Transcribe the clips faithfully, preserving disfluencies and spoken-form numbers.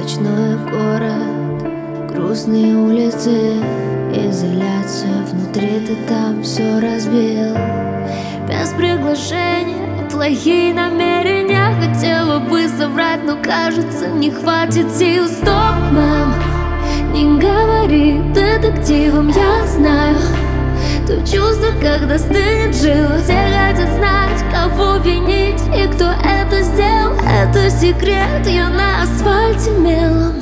Ночной город, грустные улицы, изоляция внутри, ты там все разбил. Без приглашения, плохие намерения. Хотела бы соврать, но кажется, не хватит сил. Стоп, мам, не говори детективом, я знаю то чувство, когда стынет жила. Все хотят знать, кого винить и кто это сделал. Это секрет, я на асфальте мелом.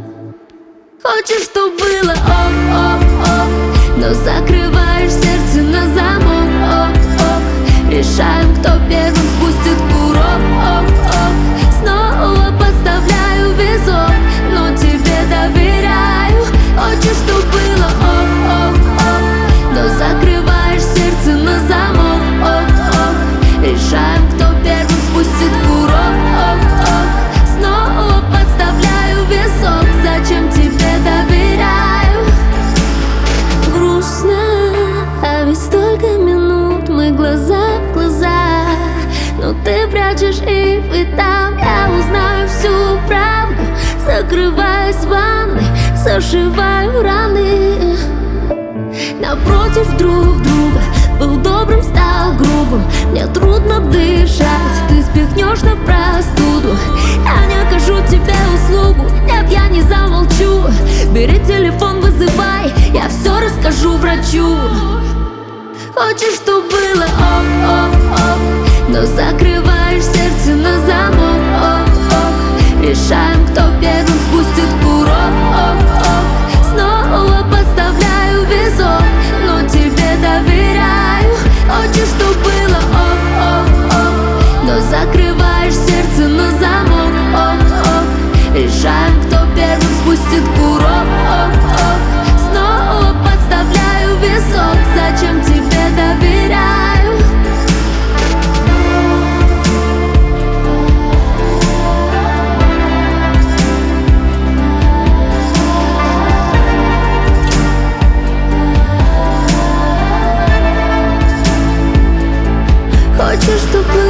Хочешь, чтоб было ок-ок-ок, но закрываешь сердце на замок. Ок-ок, решаем, кто первым спустит курок. Ок-ок, снова подставляю везок, но тебе доверяю. Хочешь, чтоб было ок-ок-ок, но закрываешь сердце на замок. Ок-ок, решаем, кто первым спустит курок. Ок-ок, снова подставляю весок, зачем тебе доверяю. Грустно, а ведь столько минут мы глаза в глаза, но ты прячешь их, и там я узнаю всю правду. Закрываюсь в ванной, зашиваю раны. Напротив друг друга, был добрым, стал грубым. Мне трудно дышать, ты спихнешь на простуду. Я не окажу тебе услугу, нет, я не замолчу. Бери телефон, вызывай, я все расскажу врачу. Хочешь, чтоб было ок-ок-ок, но закрываешь сердце на замок. Ок-ок, решаем, кто первым спустит курок. Ок-ок, снова подставляю везок, но тебе доверяю. Хочешь, чтоб было ок-ок-ок, но закрываешь сердце на замок. Ок-ок, решаем, кто первым спустит курок. Ок-ок, снова подставляю весок, зачем тебе доверяю. Хочешь, чтобы